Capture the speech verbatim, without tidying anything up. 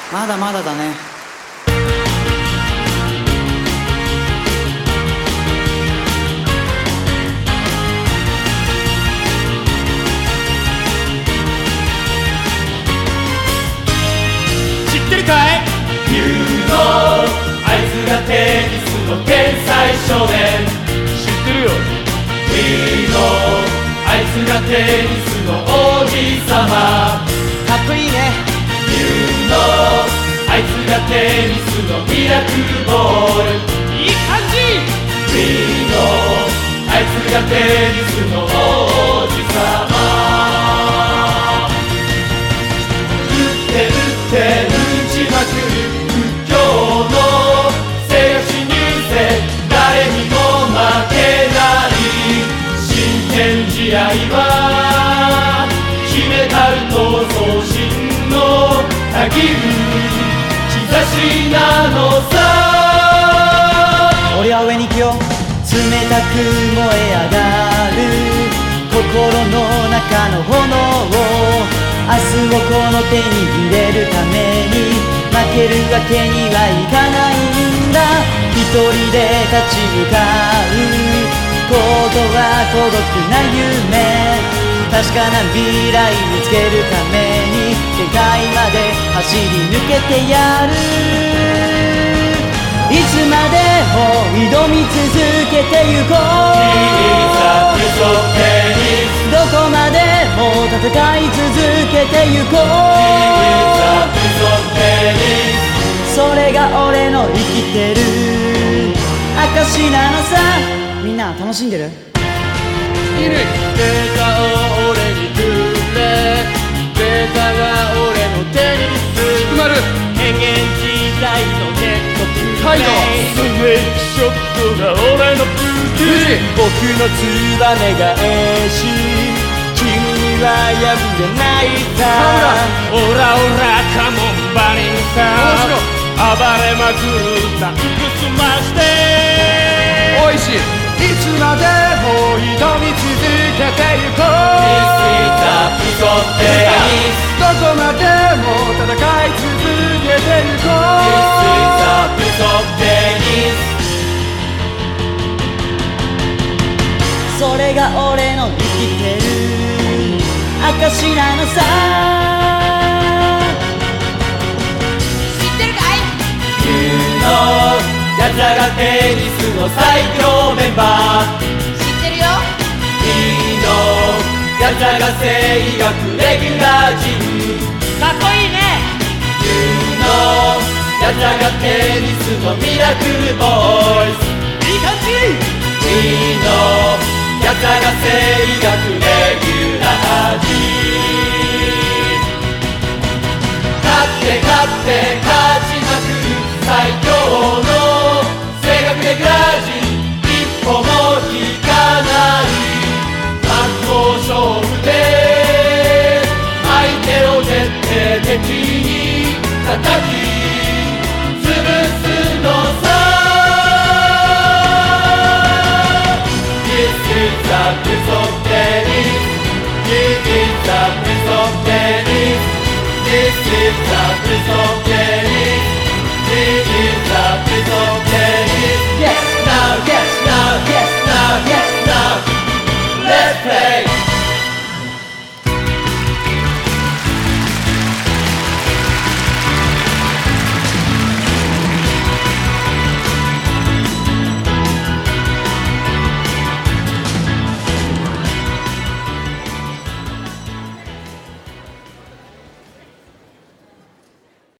まだまだだね。 知ってるかい？ You know あいつがテニスの天才少年。 知ってるよ。 We know あいつがテニスの王子様。 かっこいいね。 You know あいつがテニスのミラクルボール。 いい感じ。 We know あいつがテニスの王子様。打って打って打ちまくる不況の正義入世、誰にも負けない真剣試合は決めたる闘争心のたぎる兆しなのさ。 俺は上に行くよ。冷たく燃え上がる心の中の炎を明日をこの手に入れるために負けるわけにはいかないんだ。一人で立ち向かうことは孤独な夢、確かな未来見つけるために限界まで走り抜けてやる。いつまでも挑み続けてゆこう。どこまでも戦い続けてゆこう。それが俺の生きてる証なのさ。みんな楽しんでる？ いいね。データを俺にくれ、データが俺の手にする。まる変幻自在のネットプレイ、態度スネークショットが俺の武器。僕のツバメがえし君には破れないさ。オラオラカモンバリンさ、暴れまくるダンクスマしておいしい。いつまでも挑み続けてゆこう。どこまでも戦い続けてゆこう。それが俺の生きてる証なのさ。 知ってるかい？ You know 奴らがテニスの最強メンバー。 知ってるよ。 We know 奴らが生理学レギュラー陣。 かっこいいね。 You know 奴らがテニスのミラクルボーイズ。 いい感じ。 We know 奴らが生理学レギュラー陣。勝って勝って勝ちまくる最強の正確レギュラー陣。一歩も引かない真っ向勝負で相手を徹底的に叩き潰すのさ。 This is a piece of tennis.